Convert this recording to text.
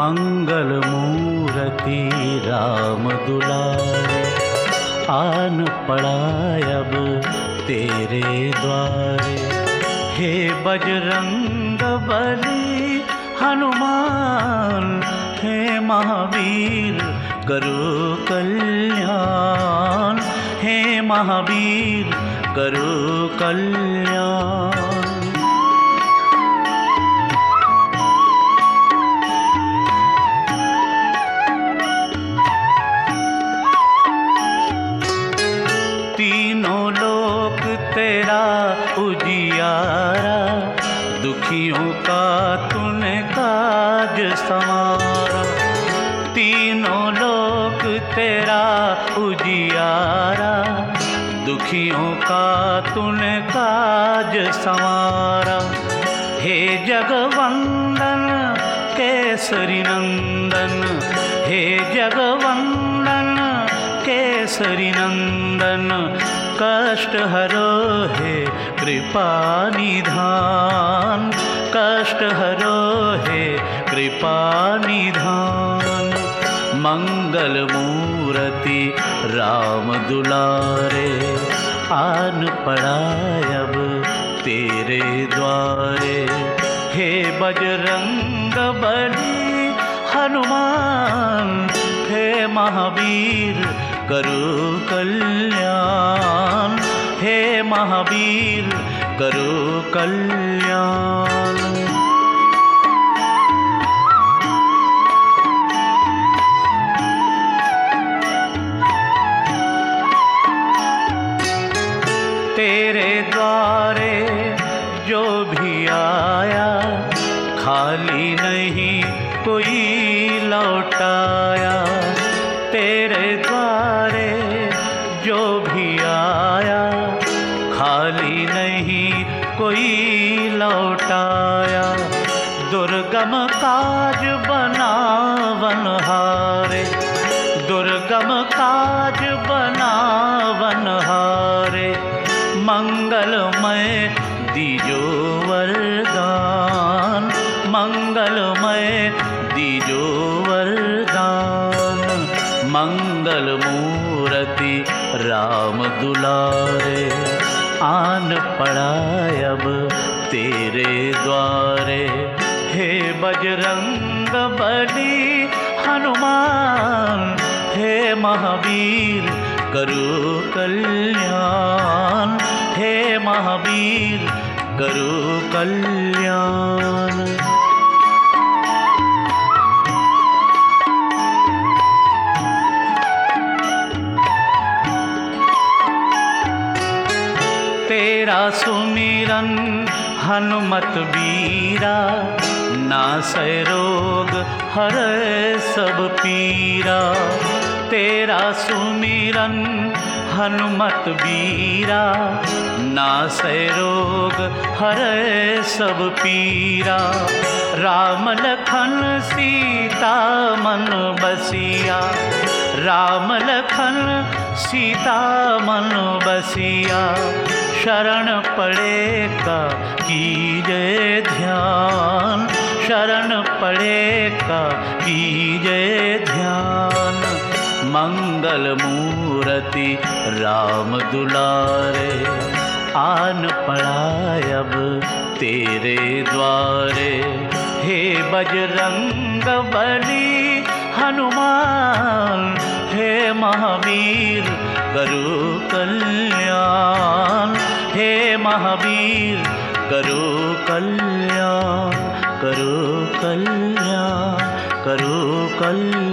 मंगल मूर्ति राम दुलारे, आन पड़ा अब तेरे द्वारे। हे बजरंग बली हनुमान, हे महावीर करो कल्याण, हे महावीर करो कल्याण। तीनों लोक तेरा उजियारा, दुखियों का तूने काज संवारा। तीनों लोक तेरा उजियारा, दुखियों का तूने काज संवारा। हे जगवंदन केसरी नंदन, हे जगवंदन केसरी नंदन, कष्ट हरो हे कृपा निधान, कष्ट हरो हे कृपा निधान। मंगल मूर्ति राम दुलारे, आन पड़ा अब तेरे द्वारे। हे बजरंग बली हनुमान, हे महावीर करो कल्याण, हे महावीर करो कल्याण। तेरे द्वारे जो भी आया, खाली नहीं कोई लौटाया। तेरे द्वारे जो भी आया, खाली नहीं कोई लौटाया। दुर्गम काज बनावन हारे, दुर्गम काज बनावन हारे। मंगलमय दीजो वरदान, मंगलमय दीजो वरदान। मंगल मूर्ति राम दुलारे, आन पड़ा अब तेरे द्वारे। हे बजरंग बली हनुमान, हे महावीर करो कल्याण, हे महावीर करो कल्याण। तेरा सुमिरन हनुमत बीरा, नासै रोग हरै सब पीरा। तेरा सुमिरन हनुमत बीरा, नासै रोग हरै सब पीरा। राम लखन सीता मन बसिया, राम लखन सीता मन बसिया। शरण पड़े का कीजे ध्यान, शरण पड़े का कीजे ध्यान। मंगल मूर्ति राम दुलारे, आन पड़ा अब तेरे द्वारे। हे बजरंग बली हनुमान, हे महावीर करो कल्याण, हे महावीर करो कल्याण, करो कल्याण, करो कल्याण।